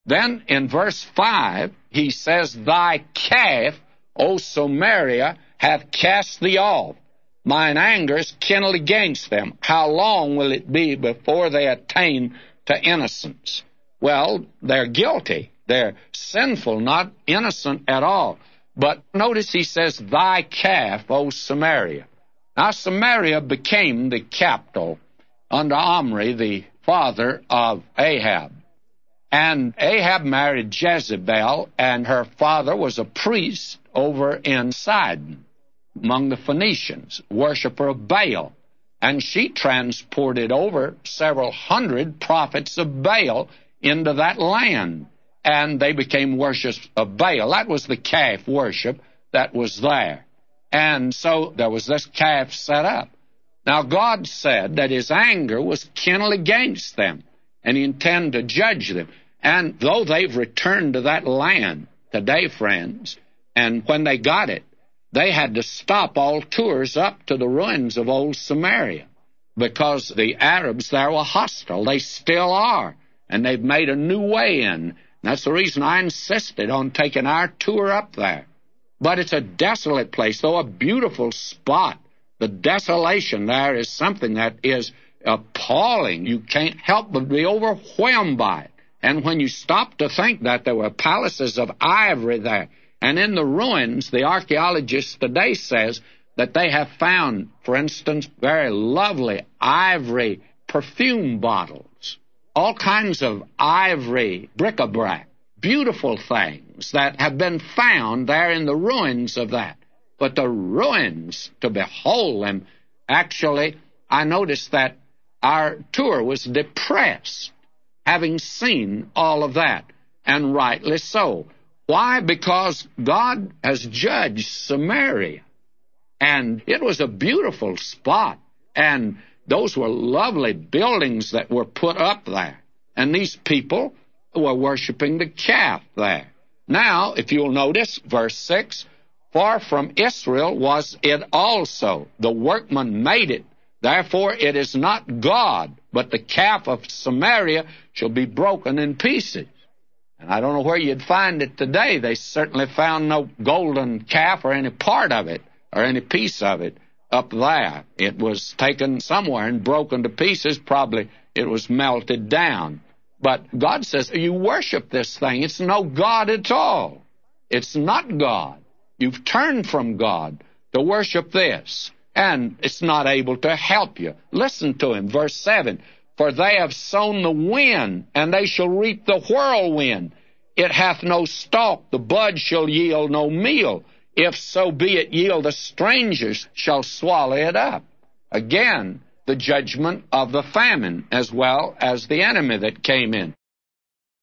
Then in verse 5, he says, Thy calf, O Samaria, hath cast thee off. Mine anger is kindled against them. How long will it be before they attain to innocence? Well, they're guilty. They're sinful, not innocent at all. But notice he says, Thy calf, O Samaria. Now, Samaria became the capital under Omri, the father of Ahab. And Ahab married Jezebel, and her father was a priest over in Sidon, among the Phoenicians, worshiper of Baal. And she transported over several hundred prophets of Baal into that land, and they became worshippers of Baal. That was the calf worship that was there. And so there was this calf set up. Now God said that his anger was kindled against them, and he intended to judge them. And though they've returned to that land today, friends, and when they got it, they had to stop all tours up to the ruins of old Samaria because the Arabs there were hostile. They still are, and they've made a new way in. That's the reason I insisted on taking our tour up there. But it's a desolate place, though a beautiful spot. The desolation there is something that is appalling. You can't help but be overwhelmed by it. And when you stop to think that there were palaces of ivory there, and in the ruins, the archaeologist today says that they have found, for instance, very lovely ivory perfume bottles, all kinds of ivory bric-a-brac, beautiful things that have been found there in the ruins of that. But the ruins, to behold them, actually, I noticed that our tour was depressed, having seen all of that, and rightly so. Why? Because God has judged Samaria, and it was a beautiful spot, and those were lovely buildings that were put up there, and these people were worshiping the calf there. Now, if you'll notice, verse 6, For from Israel was it also, the workman made it, therefore it is not God, but the calf of Samaria shall be broken in pieces. And I don't know where you'd find it today. They certainly found no golden calf or any part of it or any piece of it up there. It was taken somewhere and broken to pieces. Probably it was melted down. But God says, you worship this thing. It's no God at all. It's not God. You've turned from God to worship this, and it's not able to help you. Listen to him, verse 7. For they have sown the wind, and they shall reap the whirlwind. It hath no stalk, the bud shall yield no meal. If so be it yield, the strangers shall swallow it up. Again, the judgment of the famine, as well as the enemy that came in.